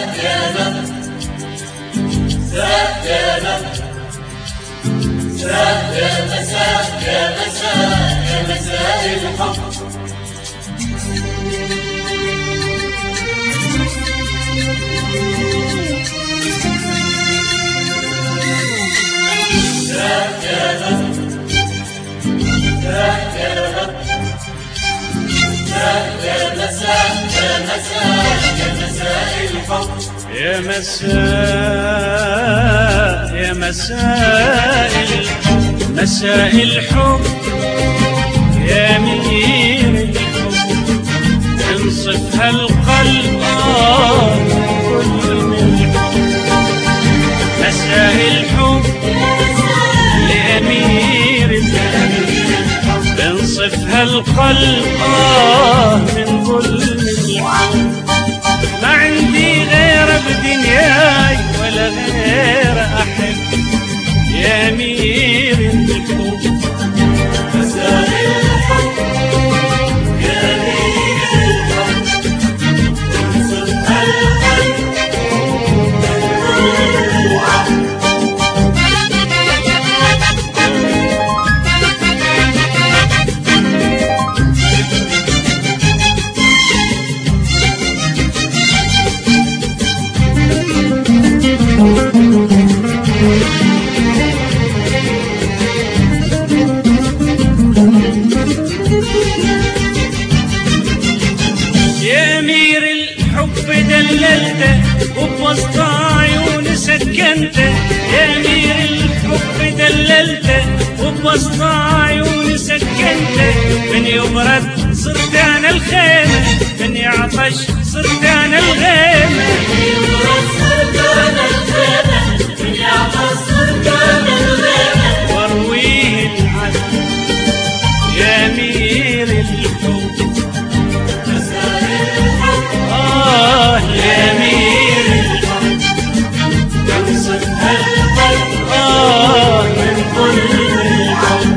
يا مساء يا مساء الحب يا منير الحب انصفها القلب كل من الحب مساء الحب لأمير الحب انصفها القلب من ظلم الحب ما عندي غير بدنياي ولا غير أحب يا أمير الحب مساء الحب يا أمير الحب انصفها القلب دللته وبوسط عيون سكنته يا أمير الحب دللته وبوسط عيون سكنته من يبرد صرت أنا الخيمة من يعطش صرت أنا الغيمة من يبرد صرت أنا الخيمة من يعطش صرت أنا الغيمة وارويه العذب يا أمير الحب يا أمير الحب انصفها القلب من ظلم الحب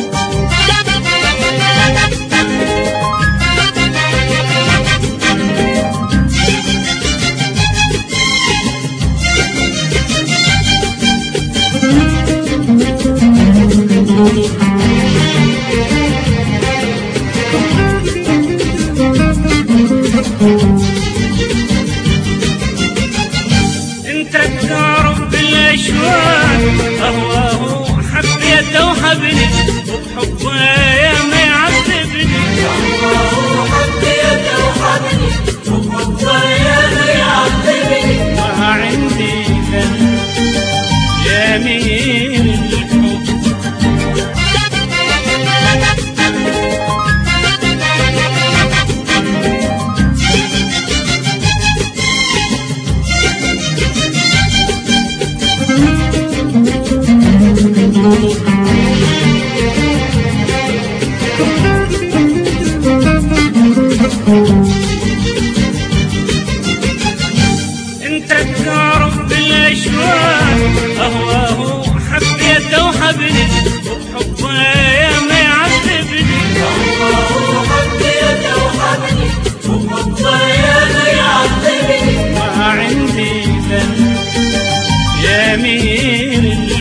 أهواه حبيته وحبني وبحبه يا ما يعذبني أهواه حبيته وحبني وبحبه يا ما يعذبني ما عندي ذنب يا أمير الحب انت تقارب بالاشواق اهواه حبيته وحبني وبحبه يا ما يعذبني اهواه حبيته وحبني وبحبه يا ما يعذبني ما عندي ذنب يا أمير